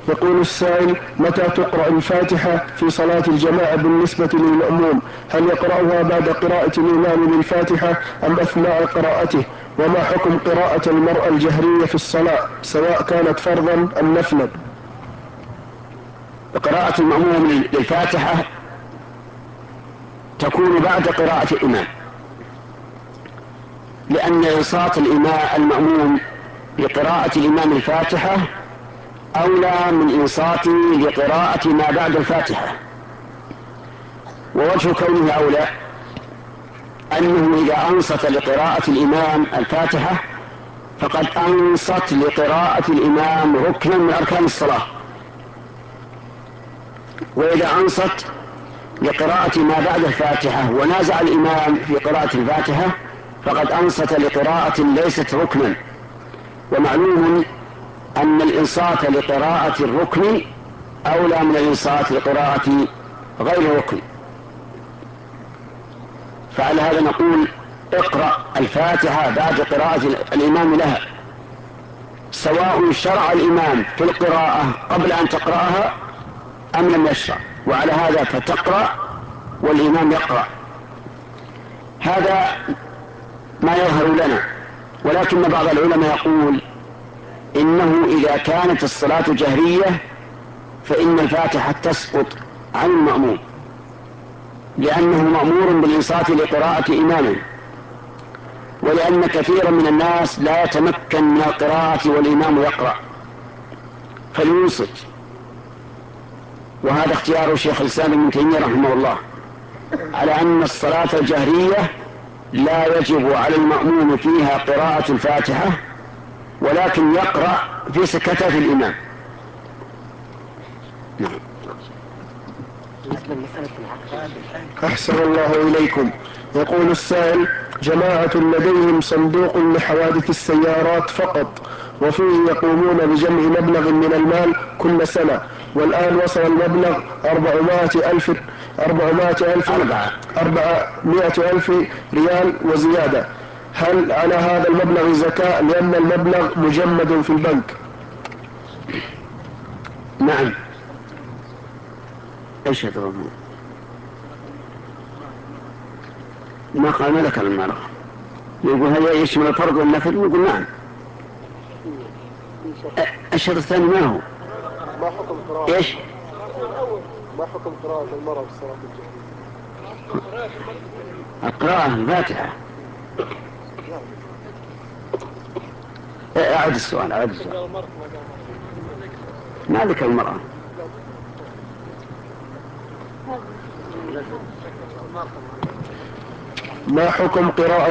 يقول السائل: متى تقرأ الفاتحة في صلاة الجماعة بالنسبة للمأموم؟ هل يقرأها بعد قراءة الإمام للفاتحة أم أثناء قراءته؟ وما حكم قراءة المرأة الجهرية في الصلاة سواء كانت فرضا أم نفلا؟ قراءة المأموم للفاتحة تكون بعد قراءة الإمام، لأن إنصات المأموم لقراءة الإمام الفاتحة أولى من إنصاته لقراءة ما بعد الفاتحة. ووجه كونه أولى أنه إذا أنصت لقراءة الإمام الفاتحة فقد أنصت لقراءة الإمام ركنا من أركان الصلاة، وإذا أنصت لقراءة ما بعد الفاتحة ونازع الإمام في قراءة الفاتحة فقد أنصت لقراءة ليست ركنا. ومعلوم أن الإنصات لقراءة الركن أولى من الإنصات لقراءة غير الركن. فعلى هذا نقول: اقرأ الفاتحة بعد قراءة الإمام لها، سواء شرع الإمام في القراءة قبل أن تقرأها أم لم يشرع، وعلى هذا فتقرأ والإمام يقرأ. هذا ما يظهر لنا، ولكن بعض العلماء يقول إنه إذا كانت الصلاة جهرية فإن الفاتحة تسقط عن المأموم، لأنه مأمور بالإنصات لقراءة إمامه، ولأن كثيرا من الناس لا يتمكن من القراءة والإمام يقرأ فلينصت. وهذا اختيار شيخ الإسلام ابن تيمية رحمه الله على أن الصلاة الجهرية لا يجب على المأموم فيها قراءة الفاتحة، ولكن يقرأ في سكتة الإمام. نعم. أحسن الله إليكم. يقول السائل: جماعة لديهم صندوق لحوادث السيارات فقط، وفيه يقومون بجمع مبلغ من المال كل سنة، والآن وصل المبلغ 400 ألف ريال وزيادة. هل على هذا المبلغ زكاة لأن المبلغ مجمد في البنك؟ نعم. ايش يضربون؟ ما قال ما ذكر المرأة. يقول هل يشمل الفرض والنفل؟ يقول نعم. الشرط الثاني ما هو؟ ما حكم قراءة ايش؟ ما حكم قراءة المرأة في الصلاة الجهرية؟ القراءة الفاتحة. أعد السؤال. ما ذكر المرأة. ما حكم قراءة